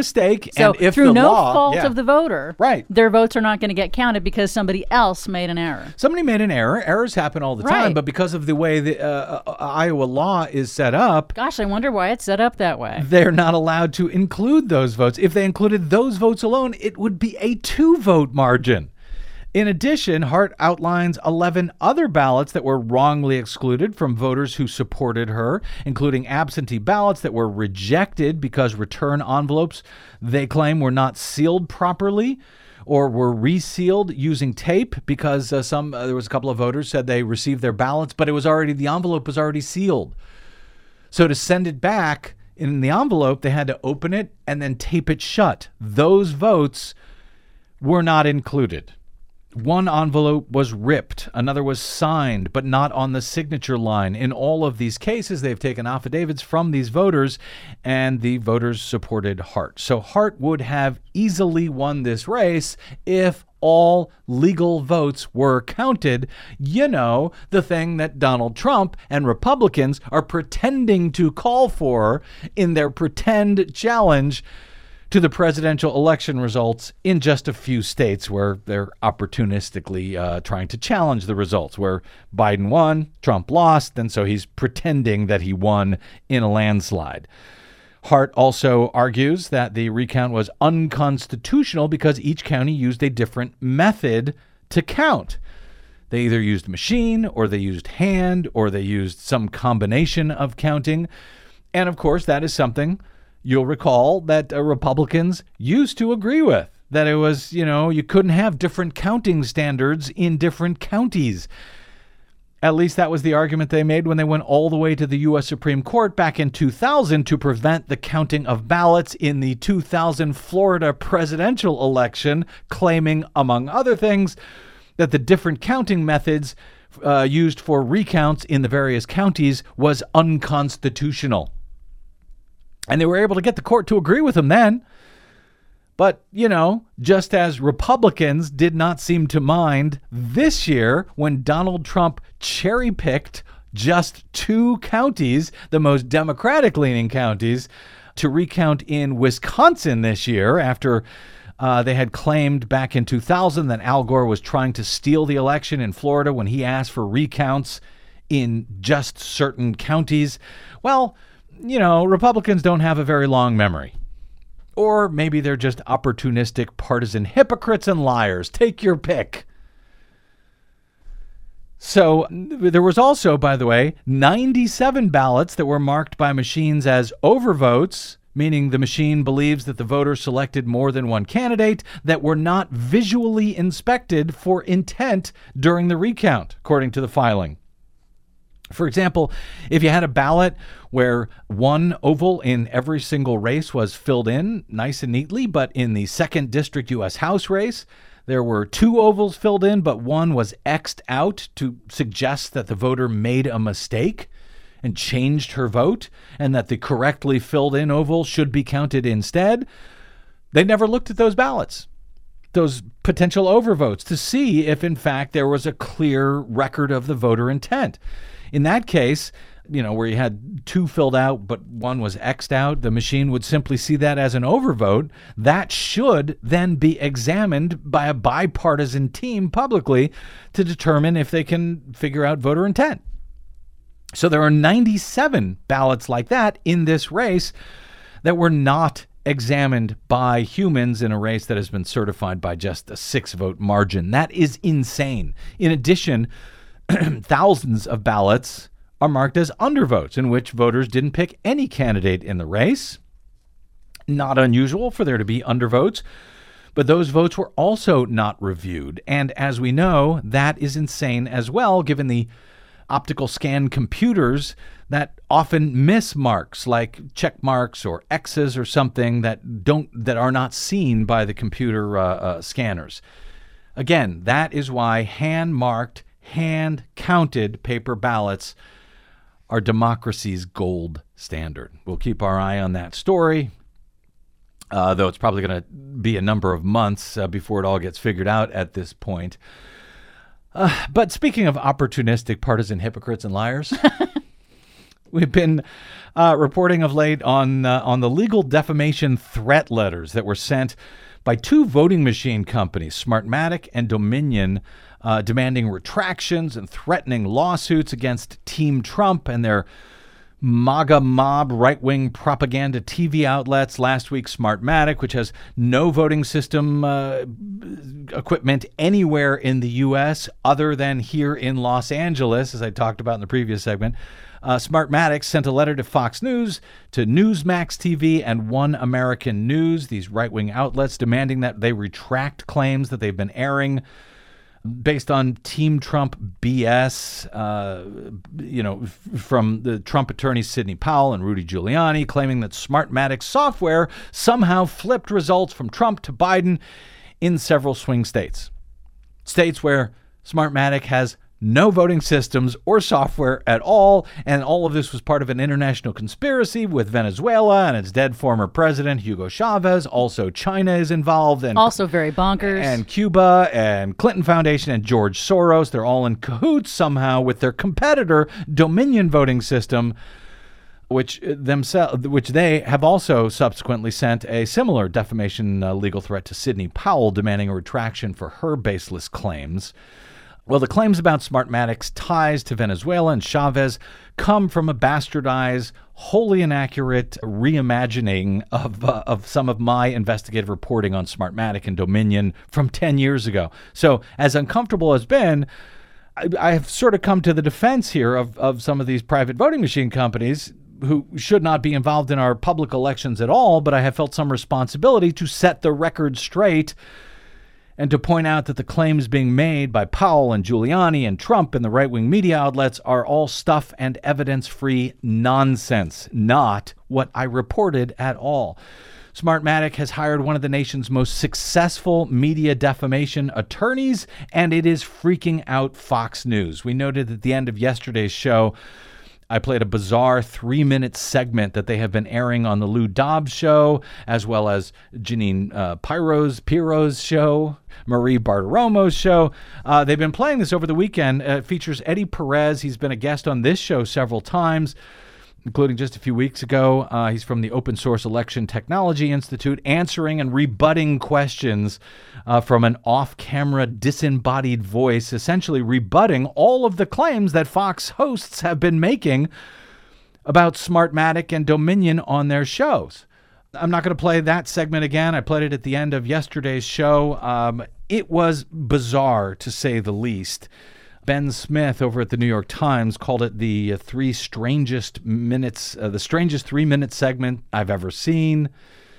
So and if through the no law, fault of the voter, right, their votes are not going to get counted because somebody else made an error. Somebody made an error. Errors happen all the time, but because of the way the Iowa law is set up... Gosh, I wonder why it's set up that way. They're not allowed to include those votes. If they included those votes alone, it would be a 2-vote margin. In addition, Hart outlines 11 other ballots that were wrongly excluded from voters who supported her, including absentee ballots that were rejected because return envelopes, they claim, were not sealed properly or were resealed using tape because there was a couple of voters said they received their ballots, but the envelope was already sealed. So to send it back in the envelope, they had to open it and then tape it shut. Those votes were not included. One envelope was ripped, another was signed, but not on the signature line. In all of these cases, they've taken affidavits from these voters, and the voters supported Hart. So Hart would have easily won this race if all legal votes were counted. You know, the thing that Donald Trump and Republicans are pretending to call for in their pretend challenge to the presidential election results in just a few states where they're opportunistically trying to challenge the results, where Biden won, Trump lost, and so he's pretending that he won in a landslide. Hart also argues that the recount was unconstitutional because each county used a different method to count. They either used machine, or they used hand, or they used some combination of counting. And of course, that is something you'll recall that Republicans used to agree with. that it was, you couldn't have different counting standards in different counties. At least that was the argument they made when they went all the way to the U.S. Supreme Court back in 2000 to prevent the counting of ballots in the 2000 Florida presidential election, claiming, among other things, that the different counting methods used for recounts in the various counties was unconstitutional. And they were able to get the court to agree with them then. But, just as Republicans did not seem to mind this year when Donald Trump cherry-picked just 2 counties, the most Democratic-leaning counties, to recount in Wisconsin this year after they had claimed back in 2000 that Al Gore was trying to steal the election in Florida when he asked for recounts in just certain counties. Well, Republicans don't have a very long memory. Or maybe they're just opportunistic partisan hypocrites and liars. Take your pick. So there was also, by the way, 97 ballots that were marked by machines as overvotes, meaning the machine believes that the voter selected more than one candidate, that were not visually inspected for intent during the recount, according to the filing. For example, if you had a ballot where one oval in every single race was filled in nice and neatly, but in the 2nd District U.S. House race, there were 2 ovals filled in, but one was X'd out to suggest that the voter made a mistake and changed her vote, and that the correctly filled in oval should be counted instead, they never looked at those ballots, those potential overvotes, to see if, in fact, there was a clear record of the voter intent. In that case, where you had 2 filled out, but one was X'd out, the machine would simply see that as an overvote. That should then be examined by a bipartisan team publicly to determine if they can figure out voter intent. So there are 97 ballots like that in this race that were not examined by humans in a race that has been certified by just a 6-vote margin. That is insane. In addition, thousands of ballots are marked as undervotes, in which voters didn't pick any candidate in the race. Not unusual for there to be undervotes, but those votes were also not reviewed. And as we know, that is insane as well, given the optical scan computers that often miss marks like check marks or X's or something that are not seen by the computer scanners. Again, that is why hand-marked, hand-counted paper ballots are democracy's gold standard. We'll keep our eye on that story, though it's probably going to be a number of months before it all gets figured out at this point. But speaking of opportunistic partisan hypocrites and liars, we've been reporting of late on the legal defamation threat letters that were sent by 2 voting machine companies, Smartmatic and Dominion, demanding retractions and threatening lawsuits against Team Trump and their MAGA mob right-wing propaganda TV outlets. Last week, Smartmatic, which has no voting system equipment anywhere in the U.S. other than here in Los Angeles, as I talked about in the previous segment. Smartmatic sent a letter to Fox News, to Newsmax TV, and One American News, these right-wing outlets, demanding that they retract claims that they've been airing based on Team Trump BS, from the Trump attorneys Sidney Powell and Rudy Giuliani, claiming that Smartmatic software somehow flipped results from Trump to Biden in several swing states. States where Smartmatic has no voting systems or software at all, and all of this was part of an international conspiracy with Venezuela and its dead former president, Hugo Chavez. Also, China is involved. And also very bonkers. And Cuba and Clinton Foundation and George Soros. They're all in cahoots somehow with their competitor, Dominion voting system, which they have also subsequently sent a similar defamation legal threat to Sidney Powell, demanding a retraction for her baseless claims. Well, the claims about Smartmatic's ties to Venezuela and Chavez come from a bastardized, wholly inaccurate reimagining of some of my investigative reporting on Smartmatic and Dominion from 10 years ago. So as uncomfortable as been, I have sort of come to the defense here of some of these private voting machine companies who should not be involved in our public elections at all, but I have felt some responsibility to set the record straight and to point out that the claims being made by Powell and Giuliani and Trump and the right-wing media outlets are all stuff and evidence-free nonsense, not what I reported at all. Smartmatic has hired one of the nation's most successful media defamation attorneys, and it is freaking out Fox News. We noted at the end of yesterday's show, I played a bizarre 3-minute segment that they have been airing on the Lou Dobbs show, as well as Janine Pirro's show, Marie Bartiromo's show. They've been playing this over the weekend. It features Eddie Perez. He's been a guest on this show several times, including just a few weeks ago. He's from the Open Source Election Technology Institute, answering and rebutting questions from an off-camera disembodied voice, essentially rebutting all of the claims that Fox hosts have been making about Smartmatic and Dominion on their shows. I'm not going to play that segment again. I played it at the end of yesterday's show. It was bizarre, to say the least. Ben Smith over at the New York Times called it the strangest 3-minute segment I've ever seen.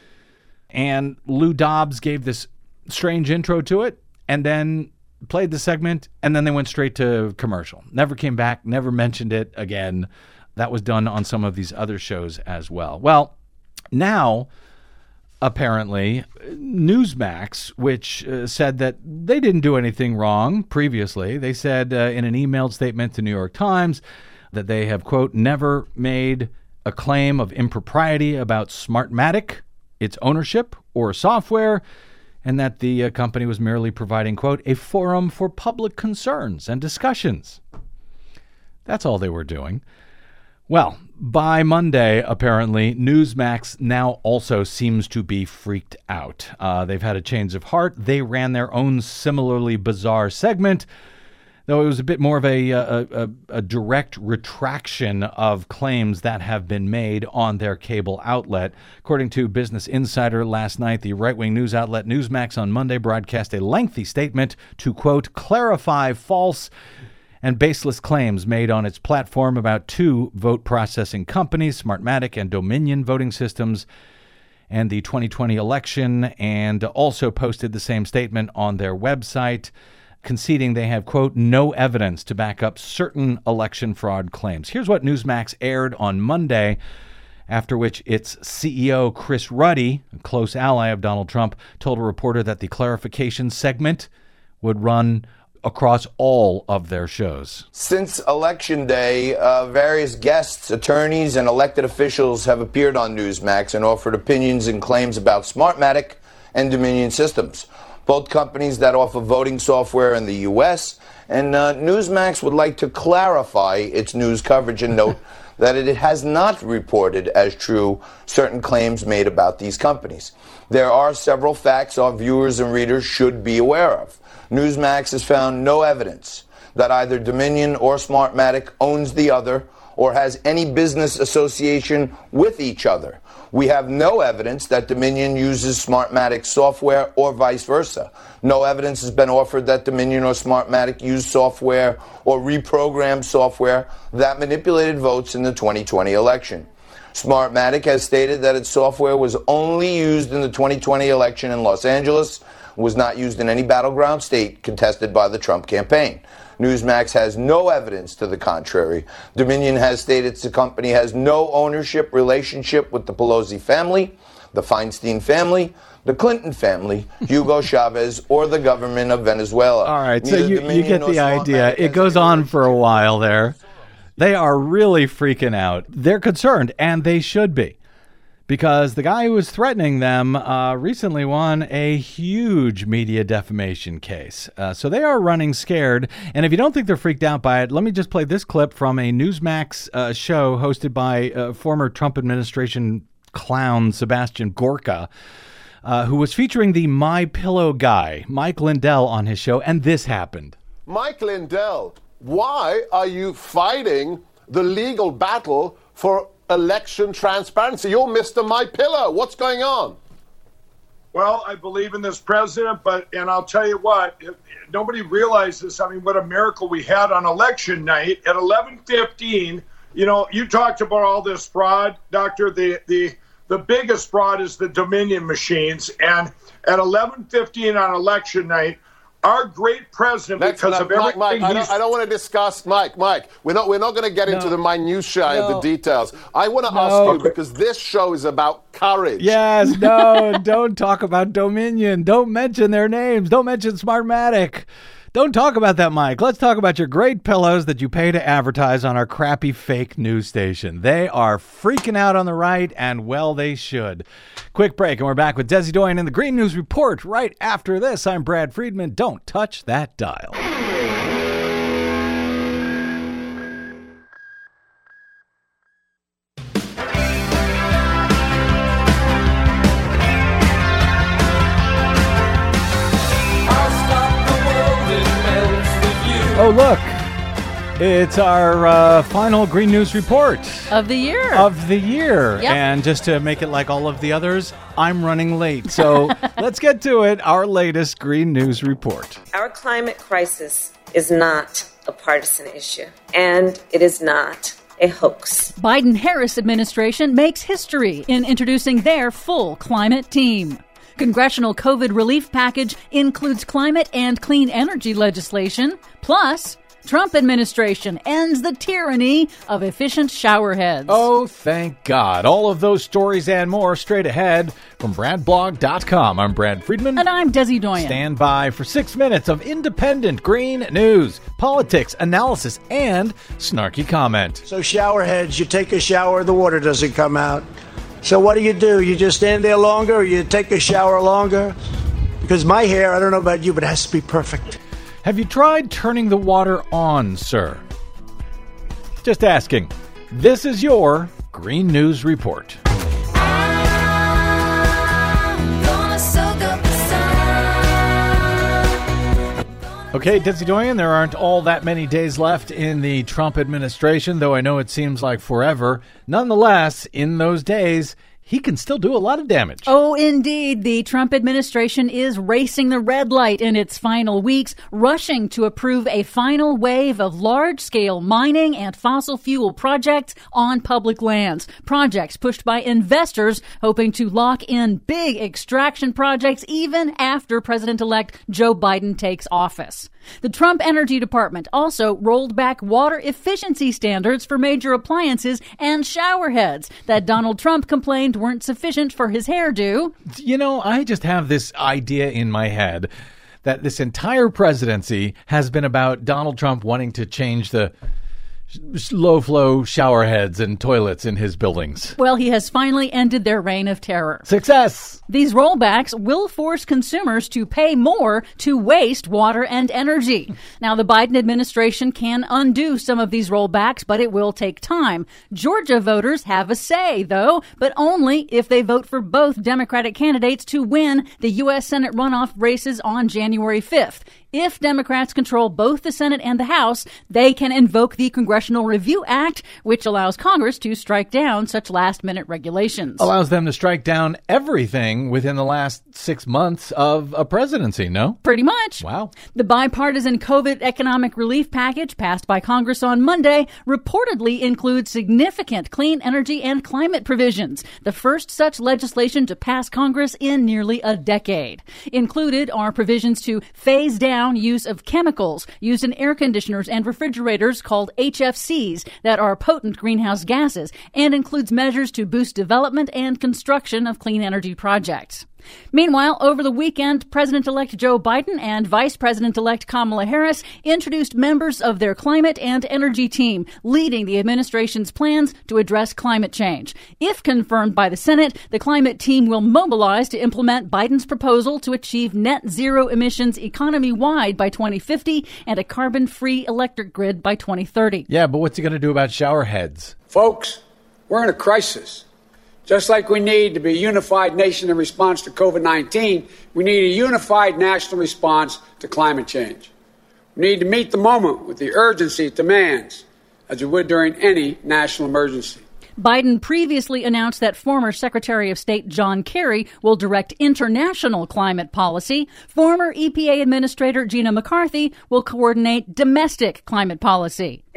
And Lou Dobbs gave this strange intro to it and then played the segment, and then they went straight to commercial. Never came back, never mentioned it again. That was done on some of these other shows as well. Well, now, apparently, Newsmax, which said that they didn't do anything wrong previously. They said in an emailed statement to New York Times that they have, quote, never made a claim of impropriety about Smartmatic, its ownership, or software, and that the company was merely providing, quote, a forum for public concerns and discussions. That's all they were doing. Well, by Monday, apparently, Newsmax now also seems to be freaked out. They've had a change of heart. They ran their own similarly bizarre segment, though it was a bit more of a direct retraction of claims that have been made on their cable outlet. According to Business Insider last night, the right-wing news outlet Newsmax on Monday broadcast a lengthy statement to, quote, clarify false and baseless claims made on its platform about two vote processing companies, Smartmatic and Dominion Voting Systems, and the 2020 election, and also posted the same statement on their website, conceding they have, quote, no evidence to back up certain election fraud claims. Here's what Newsmax aired on Monday, after which its CEO, Chris Ruddy, a close ally of Donald Trump, told a reporter that the clarification segment would run across all of their shows. Since Election Day, various guests, attorneys, and elected officials have appeared on Newsmax and offered opinions and claims about Smartmatic and Dominion Systems, both companies that offer voting software in the U.S., and Newsmax would like to clarify its news coverage and note that it has not reported as true certain claims made about these companies. There are several facts our viewers and readers should be aware of. Newsmax has found no evidence that either Dominion or Smartmatic owns the other or has any business association with each other. We have no evidence that Dominion uses Smartmatic software or vice versa. No evidence has been offered that Dominion or Smartmatic use software or reprogrammed software that manipulated votes in the 2020 election. Smartmatic has stated that its software was only used in the 2020 election in Los Angeles, was not used in any battleground state contested by the Trump campaign. Newsmax has no evidence to the contrary. Dominion has stated the company has no ownership relationship with the Pelosi family, the Feinstein family, the Clinton family, Hugo Chavez, or the government of Venezuela. All right, so you get the idea. It goes on for a while there. They are really freaking out. They're concerned, and they should be, because the guy who was threatening them recently won a huge media defamation case. So they are running scared. And if you don't think they're freaked out by it, let me just play this clip from a Newsmax show hosted by former Trump administration clown Sebastian Gorka, who was featuring the MyPillow guy, Mike Lindell, on his show. And this happened. Mike Lindell, why are you fighting the legal battle for election transparency? You're Mr. MyPillow. What's going on? Well, I believe in this president, and I'll tell you what, nobody realizes, what a miracle we had on election night. At 11:15, you talked about all this fraud, Doctor. The biggest fraud is the Dominion machines. And at 11:15 on election night, our great president, because of everything Mike, I don't want to discuss, Mike, we're not going to get into the minutiae of the details. I want to ask you, because this show is about courage. Yes, no, don't talk about Dominion. Don't mention their names. Don't mention Smartmatic. Don't talk about that, Mike. Let's talk about your great pillows that you pay to advertise on our crappy fake news station. They are freaking out on the right, and well, they should. Quick break, and we're back with Desi Doyen in the Green News Report right after this. I'm Brad Friedman. Don't touch that dial. Oh, look. It's our final Green News Report. Of the year. Yep. And just to make it like all of the others, I'm running late. So let's get to it. Our latest Green News Report. Our climate crisis is not a partisan issue, and it is not a hoax. Biden-Harris administration makes history in introducing their full climate team. Congressional COVID relief package includes climate and clean energy legislation. Plus, Trump administration ends the tyranny of efficient showerheads. Oh, thank God. All of those stories and more straight ahead from BradBlog.com. I'm Brad Friedman. And I'm Desi Doyen. Stand by for 6 minutes of independent green news, politics, analysis, and snarky comment. So showerheads, you take a shower, the water doesn't come out. So what do? You just stand there longer, or you take a shower longer? Because my hair, I don't know about you, but it has to be perfect. Have you tried turning the water on, sir? Just asking. This is your Green News Report. Okay, Desi Doyen, there aren't all that many days left in the Trump administration, though I know it seems like forever. Nonetheless, in those days, he can still do a lot of damage. Oh, indeed. The Trump administration is racing the red light in its final weeks, rushing to approve a final wave of large-scale mining and fossil fuel projects on public lands. Projects pushed by investors hoping to lock in big extraction projects even after President-elect Joe Biden takes office. The Trump Energy Department also rolled back water efficiency standards for major appliances and shower heads that Donald Trump complained weren't sufficient for his hairdo. You know, I just have this idea in my head that this entire presidency has been about Donald Trump wanting to change the low-flow shower heads and toilets in his buildings. Well, he has finally ended their reign of terror. Success! These rollbacks will force consumers to pay more to waste water and energy. Now, the Biden administration can undo some of these rollbacks, but it will take time. Georgia voters have a say, though, but only if they vote for both Democratic candidates to win the U.S. Senate runoff races on January 5th. If Democrats control both the Senate and the House, they can invoke the Congressional Review Act, which allows Congress to strike down such last-minute regulations. Allows them to strike down everything within the last 6 months of a presidency, no? Pretty much. Wow. The bipartisan COVID economic relief package passed by Congress on Monday reportedly includes significant clean energy and climate provisions, the first such legislation to pass Congress in nearly a decade. Included are provisions to phase down use of chemicals used in air conditioners and refrigerators called HFCs that are potent greenhouse gases, and includes measures to boost development and construction of clean energy projects. Meanwhile, over the weekend, President-elect Joe Biden and Vice President-elect Kamala Harris introduced members of their climate and energy team, leading the administration's plans to address climate change. If confirmed by the Senate, the climate team will mobilize to implement Biden's proposal to achieve net zero emissions economy-wide by 2050 and a carbon-free electric grid by 2030. Yeah, but what's he going to do about shower heads? Folks, we're in a crisis. Just like we need to be a unified nation in response to COVID-19, we need a unified national response to climate change. We need to meet the moment with the urgency it demands, as we would during any national emergency. Biden previously announced that former Secretary of State John Kerry will direct international climate policy. Former EPA Administrator Gina McCarthy will coordinate domestic climate policy.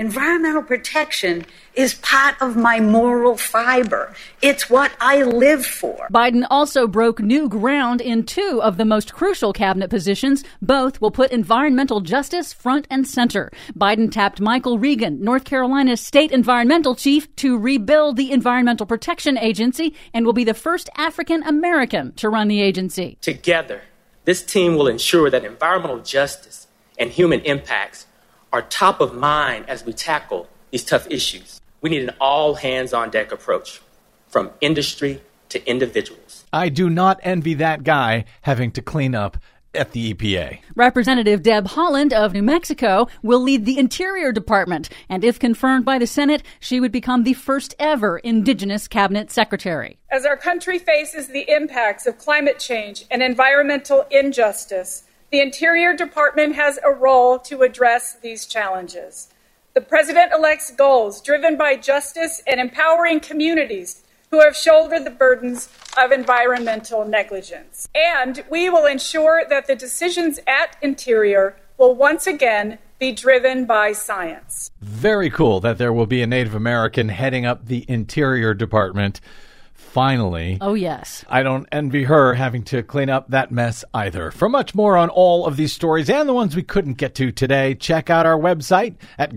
Environmental protection is part of my moral fiber. It's what I live for. Biden also broke new ground in two of the most crucial cabinet positions. Both will put environmental justice front and center. Biden tapped Michael Regan, North Carolina's state environmental chief, to rebuild the Environmental Protection Agency and will be the first African American to run the agency. Together, this team will ensure that environmental justice and human impacts are top of mind as we tackle these tough issues. We need an all-hands-on-deck approach, from industry to individuals. I do not envy that guy having to clean up at the EPA. Representative Deb Haaland of New Mexico will lead the Interior Department, and if confirmed by the Senate, she would become the first ever Indigenous Cabinet Secretary. As our country faces the impacts of climate change and environmental injustice, the Interior Department has a role to address these challenges. The President-elect's goals, driven by justice and empowering communities who have shouldered the burdens of environmental negligence. And we will ensure that the decisions at Interior will once again be driven by science. Very cool that there will be a Native American heading up the Interior Department. Finally. Oh, yes. I don't envy her having to clean up that mess either. For much more on all of these stories and the ones we couldn't get to today, check out our website at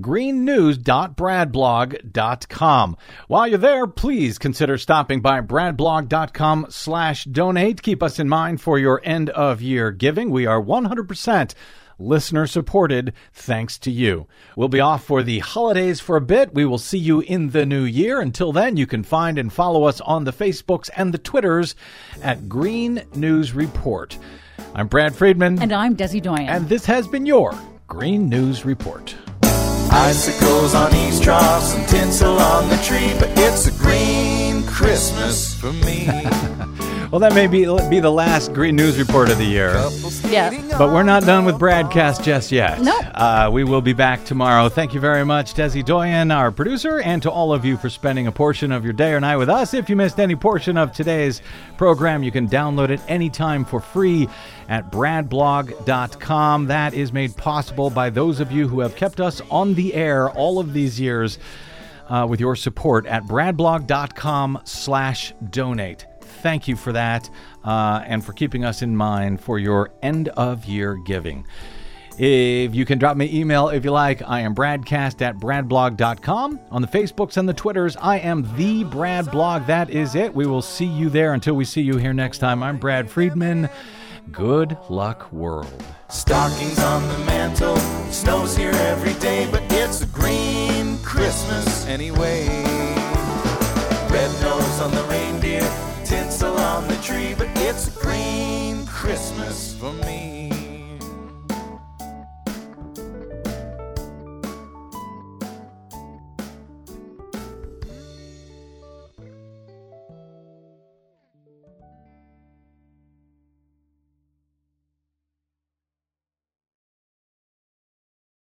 greennews.bradblog.com. While you're there, please consider stopping by bradblog.com/donate. Keep us in mind for your end-of-year giving. We are 100% listener supported, thanks to you. We'll be off for the holidays for a bit. We will see you in the new year. Until then, you can find and follow us on the Facebooks and the Twitters at Green News Report. I'm Brad Friedman. And I'm Desi Doyen. And this has been your Green News Report. Icicles on eavesdrops and tinsel on the tree, but it's a green Christmas for me. Well, that may be the last Green News Report of the year. Yeah. But we're not done with Bradcast just yet. Nope. We will be back tomorrow. Thank you very much, Desi Doyen, our producer, and to all of you for spending a portion of your day or night with us. If you missed any portion of today's program, you can download it anytime for free at bradblog.com. That is made possible by those of you who have kept us on the air all of these years with your support at bradblog.com/donate. Thank you for that and for keeping us in mind for your end-of-year giving. If you can drop me an email if you like, I am bradcast@bradblog.com. On the Facebooks and the Twitters, I am the Brad Blog. That is it. We will see you there. Until we see you here next time, I'm Brad Friedman. Good luck, world. Stockings on the mantle.